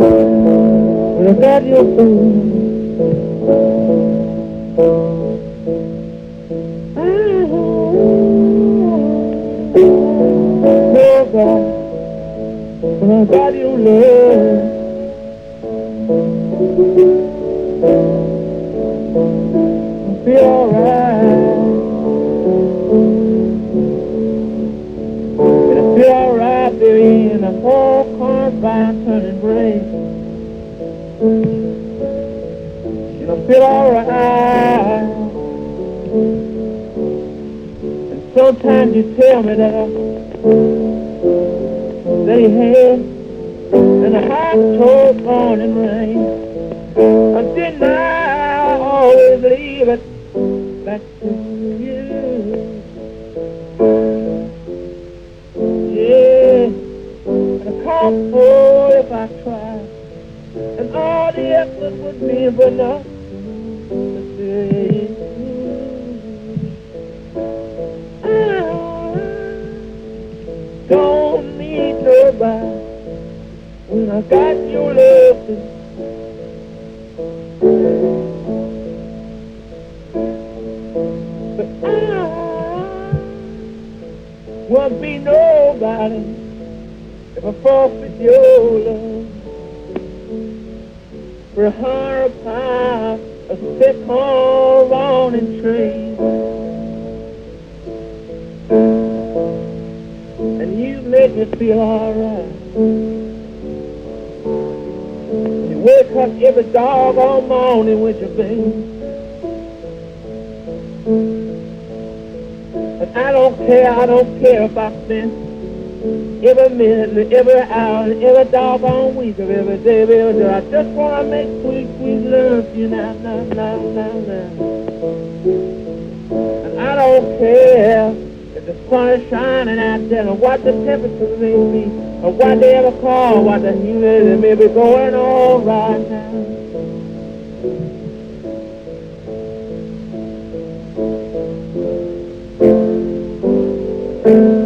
When I got your phone, oh God, when I got your love, I feel alright. And I feel alright there in a whole cornfield turning gray. And I feel alright. And sometimes you tell me that I stay here in the hot, cold morning rain. But didn't I always leave it back to you? Yeah, and I can't fall if I try. And all the effort would be for nothing to say. I don't need nobody when I got your love. But I won't be nobody if I forfeit your love for a £100, a sick home on in tree. And you make me feel alright. You wake up every doggone morning with your baby. And I don't care if I spend every minute, every hour, every doggone week of every day, every day. I just want to make sweet, sweet love to you now. And I don't care if the sun is shining out there, or what the temperature may be, or what they ever call, what the humidity may be going on right now.